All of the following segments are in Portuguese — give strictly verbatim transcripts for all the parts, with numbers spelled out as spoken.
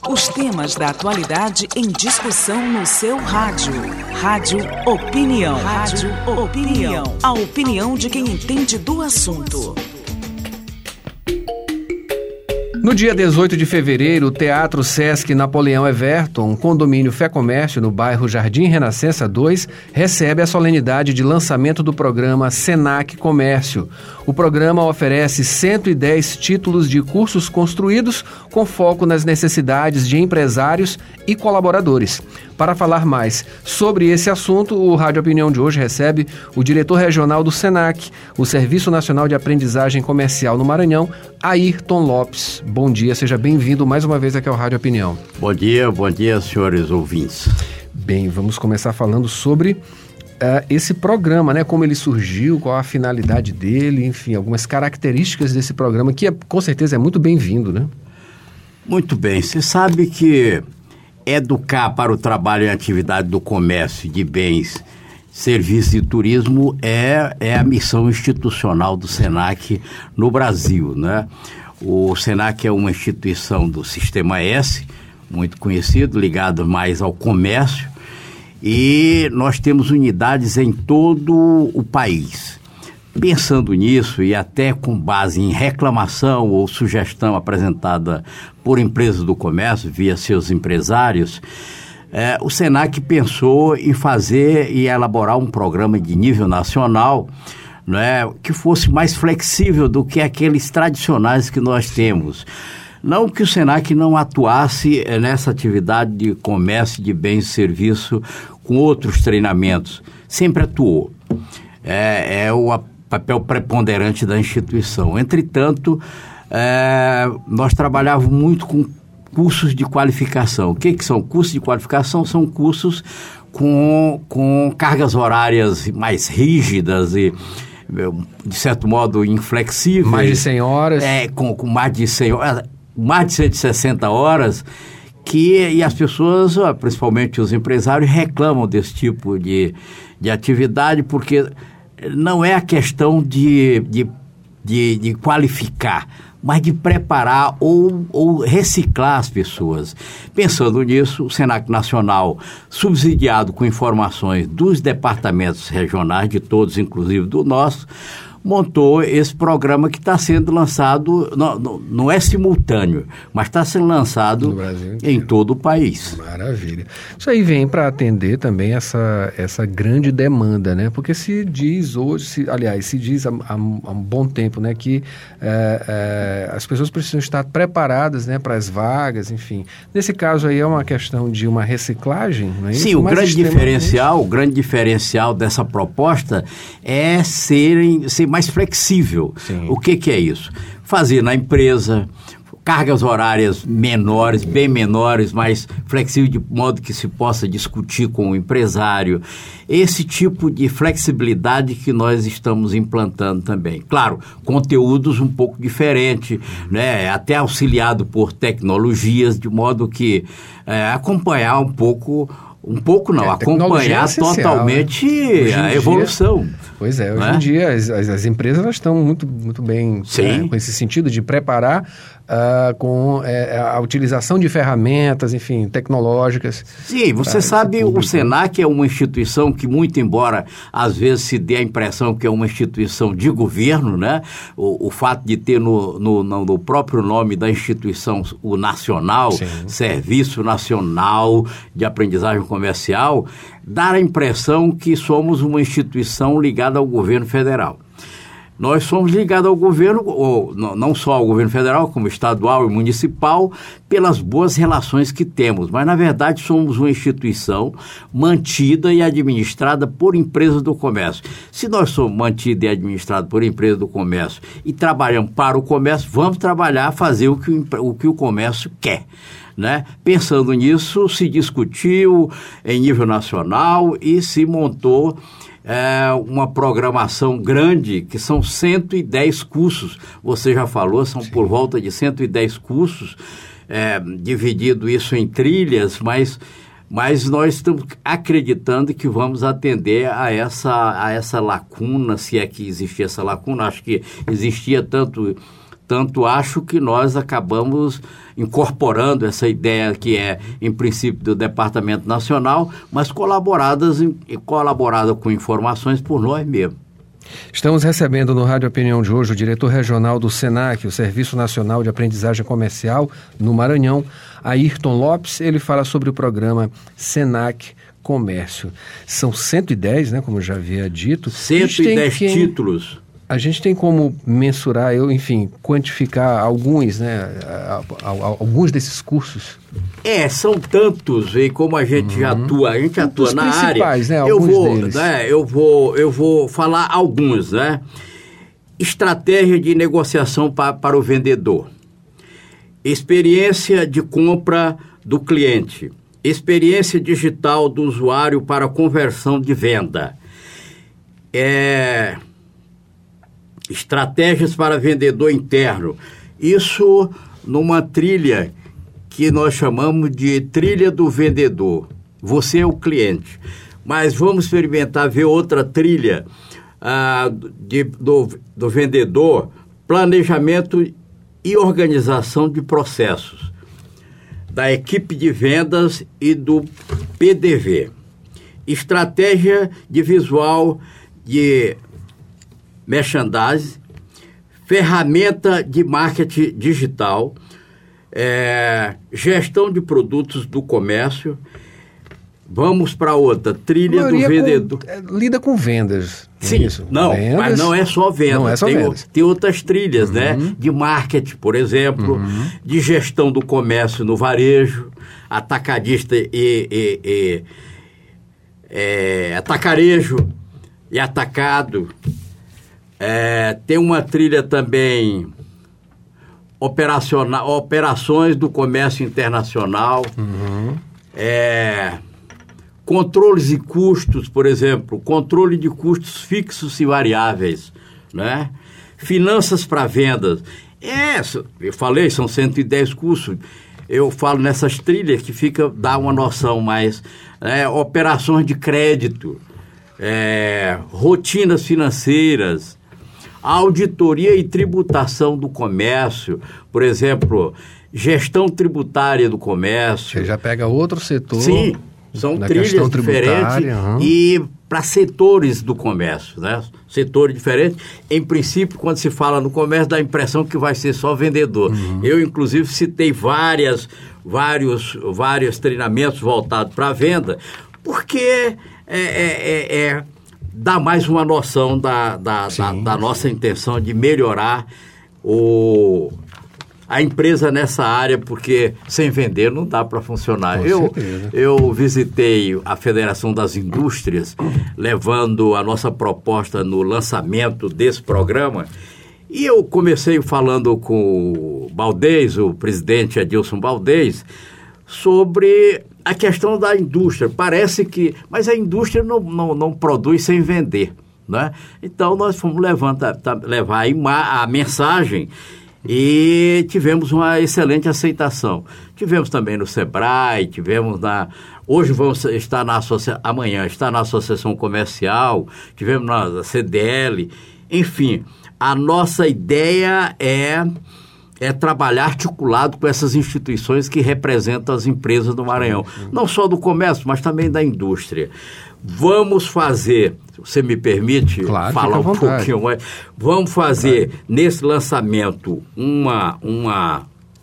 Os temas da atualidade em discussão no seu rádio. Rádio Opinião. Rádio Opinião. A opinião de quem entende do assunto. No dia dezoito de fevereiro, o Teatro Sesc Napoleão Everton, um condomínio Fé Comércio no bairro Jardim Renascença dois, recebe a solenidade de lançamento do programa Senac Comércio. O programa oferece cento e dez títulos de cursos construídos com foco nas necessidades de empresários e colaboradores. Para falar mais sobre esse assunto, o Rádio Opinião de hoje recebe o diretor regional do Senac, o Serviço Nacional de Aprendizagem Comercial no Maranhão, Ayrton Lopes. Bom dia, seja bem-vindo mais uma vez aqui ao Rádio Opinião. Bom dia, bom dia, senhores ouvintes. Bem, vamos começar falando sobre uh, esse programa, né? Como ele surgiu, qual a finalidade dele, enfim, algumas características desse programa, que é, com certeza é muito bem-vindo, né? Muito bem, você sabe que educar para o trabalho e atividade do comércio de bens, serviços e turismo é, é a missão institucional do Senac no Brasil, né? O Senac é uma instituição do Sistema S, muito conhecido, ligado mais ao comércio, e nós temos unidades em todo o país. Pensando nisso, e até com base em reclamação ou sugestão apresentada por empresas do comércio, via seus empresários, é, o Senac pensou em fazer e elaborar um programa de nível nacional, né, que fosse mais flexível do que aqueles tradicionais que nós temos. Não que o Senac não atuasse nessa atividade de comércio de bens e serviços com outros treinamentos, sempre atuou. É, é o papel preponderante da instituição. Entretanto, é, nós trabalhávamos muito com cursos de qualificação. O que, que são cursos de qualificação? São cursos com, com cargas horárias mais rígidas e, de certo modo, inflexíveis. Mais de cem horas. É, com, com mais de cem horas, mais de cento e sessenta horas, que, e as pessoas, principalmente os empresários, reclamam desse tipo de, de atividade, porque não é a questão de, de, de, de qualificar, mas de preparar ou, ou reciclar as pessoas. Pensando nisso, o Senac Nacional, subsidiado com informações dos departamentos regionais, de todos, inclusive do nosso, montou esse programa que está sendo lançado, não, não, não é simultâneo, mas está sendo lançado em todo o país. Maravilha. Isso aí vem para atender também essa, essa grande demanda, né? Porque se diz hoje, se, aliás, se diz há, há, um, há um bom tempo, né, que é, é, as pessoas precisam estar preparadas, né, para as vagas, enfim. Nesse caso aí é uma questão de uma reciclagem, não é isso? Sim, o grande diferencial, o grande diferencial dessa proposta é serem, ser mais flexível. Sim. O que, que é isso? Fazer na empresa, cargas horárias menores, bem menores, mais flexível, de modo que se possa discutir com o empresário. Esse tipo de flexibilidade que nós estamos implantando também. Claro, conteúdos um pouco diferentes, né? Até auxiliado por tecnologias, de modo que é, acompanhar um pouco... Um pouco não, é, acompanhar é totalmente, né? A evolução. Dia, pois é, hoje né? em dia as, as, as empresas elas estão muito, muito bem, né, com esse sentido de preparar uh, com é, a utilização de ferramentas, enfim, tecnológicas. Sim, você sabe, o Senac é uma instituição que, muito embora às vezes se dê a impressão que é uma instituição de governo, né? O, o fato de ter no, no, no próprio nome da instituição o nacional, sim, Serviço Nacional de Aprendizagem Comercial, dá a impressão que somos uma instituição ligada ao governo federal. Nós somos ligados ao governo, ou, não só ao governo federal, como estadual e municipal, pelas boas relações que temos, mas na verdade somos uma instituição mantida e administrada por empresas do comércio. Se nós somos mantidos e administrados por empresas do comércio e trabalhamos para o comércio, vamos trabalhar, fazer o que o, o, que o comércio quer. Né? Pensando nisso, se discutiu em nível nacional e se montou é, uma programação grande, que são cento e dez cursos. Você já falou, são Sim. por volta de cento e dez cursos, é, dividido isso em trilhas, mas, mas nós estamos acreditando que vamos atender a essa, a essa lacuna, se é que existia essa lacuna. Acho que existia tanto... Tanto acho que nós acabamos incorporando essa ideia que é, em princípio, do Departamento Nacional, mas colaboradas em, colaborada com informações por nós mesmos. Estamos recebendo no Rádio Opinião de hoje o diretor regional do SENAC, o Serviço Nacional de Aprendizagem Comercial, no Maranhão, Ayrton Lopes. Ele fala sobre o programa SENAC Comércio. São cento e dez, né, como já havia dito. cento e dez quem... títulos. A gente tem como mensurar, eu, enfim, quantificar alguns, né, alguns desses cursos? É, são tantos, e como a gente uhum. atua, a gente atua Os na principais, área, né, eu vou, deles. né, eu vou, eu vou falar alguns, né? Estratégia de negociação pa, para o vendedor, experiência de compra do cliente, experiência digital do usuário para conversão de venda, é... estratégias para vendedor interno. Isso numa trilha que nós chamamos de trilha do vendedor. Você é o cliente. Mas vamos experimentar ver outra trilha ah, de, do, do vendedor, planejamento e organização de processos, da equipe de vendas e do P D V. Estratégia de visual de merchandising, ferramenta de marketing digital, é, gestão de produtos do comércio. Vamos para outra, trilha do vendedor. Com, é, lida com vendas. Sim, isso? não, vendas, mas não é só venda. Não é só tem, vendas. Tem outras trilhas, uhum. né? De marketing, por exemplo, uhum. de gestão do comércio no varejo, atacadista e, e, e é, atacarejo e atacado. É, tem uma trilha também operacional, operações do comércio internacional, uhum. é, controles e custos, por exemplo, controle de custos fixos e variáveis, né? Finanças para vendas. É, eu falei, são cento e dez cursos. Eu falo nessas trilhas que fica, dá uma noção mais. É, operações de crédito, é, rotinas financeiras, auditoria e tributação do comércio, por exemplo, gestão tributária do comércio. Você já pega outro setor. Sim, são trilhas diferentes uhum. e para setores do comércio, né? Setores diferentes. Em princípio, quando se fala no comércio, dá a impressão que vai ser só vendedor. Uhum. Eu, inclusive, citei várias, vários, vários treinamentos voltados para a venda, porque é, é, é, é dá mais uma noção da, da, sim, da, da nossa intenção de melhorar o, a empresa nessa área, porque sem vender não dá para funcionar. Eu, eu visitei a Federação das Indústrias, levando a nossa proposta no lançamento desse programa, e eu comecei falando com o Baldez, o presidente Adilson Baldez, sobre a questão da indústria. Parece que... Mas a indústria não, não, não produz sem vender, né? Então, nós fomos levanta, tá, levar a, a mensagem e tivemos uma excelente aceitação. Tivemos também no Sebrae, tivemos na... Hoje vamos estar na associação... Amanhã está na Associação Comercial, tivemos na C D L. Enfim, a nossa ideia é... é trabalhar articulado com essas instituições que representam as empresas do Maranhão. Não só do comércio, mas também da indústria. Vamos fazer, se você me permite claro, falar um pouquinho mais, vamos fazer claro. Nesse lançamento uma... uma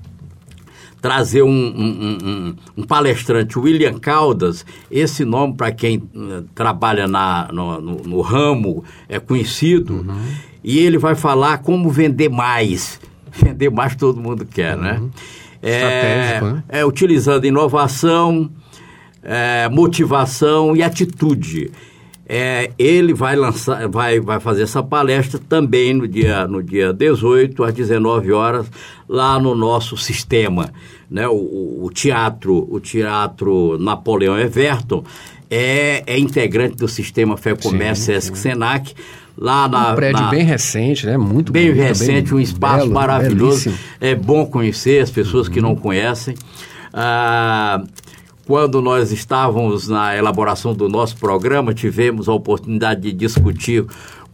trazer um, um, um, um palestrante, William Caldas. Esse nome, para quem uh, trabalha na, no, no, no ramo, é conhecido, uhum. E ele vai falar como vender mais. Vender mais todo mundo quer, uhum. né? É, né? É, utilizando inovação, é, motivação e atitude. É, ele vai lançar, vai, vai fazer essa palestra também no dia, no dia dezoito, às dezenove horas, lá no nosso sistema, né? O, o, o teatro, o teatro Napoleão Everton é, é integrante do sistema Fé Comércio Sesc Senac. Lá na, um prédio na, bem recente, né? Muito bem bonito, recente, bem um espaço belo, maravilhoso. belíssimo. É bom conhecer as pessoas uhum. que não conhecem. Ah, quando nós estávamos na elaboração do nosso programa, tivemos a oportunidade de discutir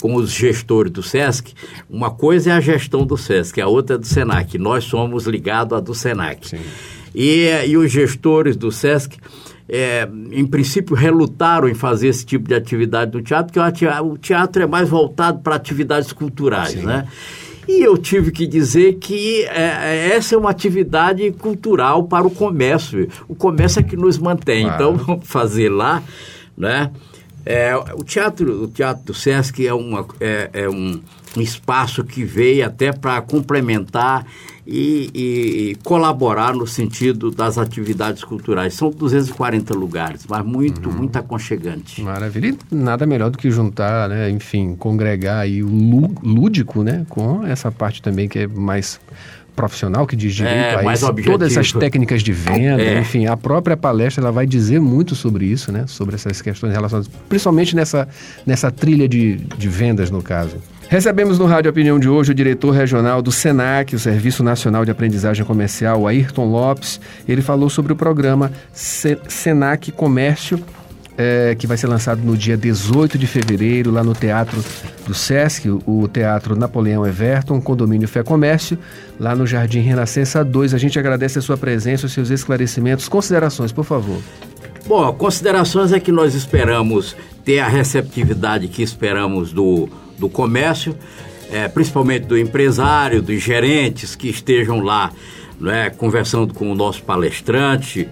com os gestores do SESC. Uma coisa é a gestão do SESC, a outra é do SENAC. Nós somos ligados à do SENAC. Sim. E, e os gestores do SESC, é, em princípio, relutaram em fazer esse tipo de atividade no teatro, porque o teatro é mais voltado para atividades culturais, Sim. né? E eu tive que dizer que é, essa é uma atividade cultural para o comércio. O comércio é que nos mantém. Claro. Então, vamos fazer lá, né? É, o, teatro, o Teatro do SESC é, uma, é, é um, um espaço que veio até para complementar e, e colaborar no sentido das atividades culturais. São duzentos e quarenta lugares, mas muito, uhum. muito aconchegante. Maravilha. E nada melhor do que juntar, né, enfim, congregar aí o lúdico, né, com essa parte também que é mais profissional, que diz direito é, a isso, todas essas técnicas de venda, é. enfim, a própria palestra ela vai dizer muito sobre isso, né, sobre essas questões relacionadas, principalmente nessa, nessa trilha de, de vendas, no caso. Recebemos no Rádio Opinião de hoje o diretor regional do SENAC, o Serviço Nacional de Aprendizagem Comercial, Ayrton Lopes. Ele falou sobre o programa SENAC Comércio, é, que vai ser lançado no dia dezoito de fevereiro, lá no Teatro do SESC, o Teatro Napoleão Everton, Condomínio Fé Comércio, lá no Jardim Renascença dois. A gente agradece a sua presença, os seus esclarecimentos. Considerações, por favor. Bom, considerações é que nós esperamos ter a receptividade que esperamos do, do comércio, é, principalmente do empresário, dos gerentes que estejam lá, né, conversando com o nosso palestrante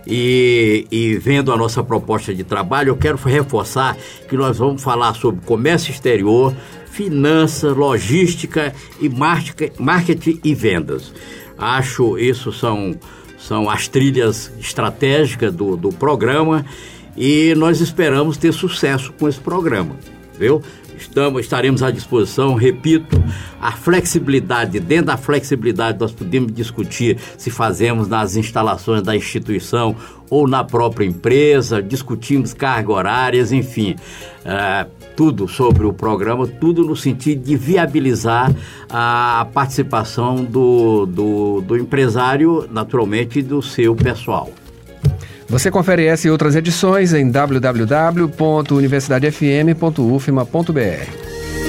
e, e vendo a nossa proposta de trabalho. Eu quero reforçar que nós vamos falar sobre comércio exterior, finanças, logística e marketing e vendas. Acho isso são, são as trilhas estratégicas do, do programa e nós esperamos ter sucesso com esse programa, viu? Estamos, estaremos à disposição, repito, a flexibilidade, dentro da flexibilidade nós podemos discutir se fazemos nas instalações da instituição ou na própria empresa, discutimos cargas horárias, enfim, é, tudo sobre o programa, tudo no sentido de viabilizar a participação do, do, do empresário, naturalmente, e do seu pessoal. Você confere essa e outras edições em w w w ponto universidade f m ponto u f m a ponto b r.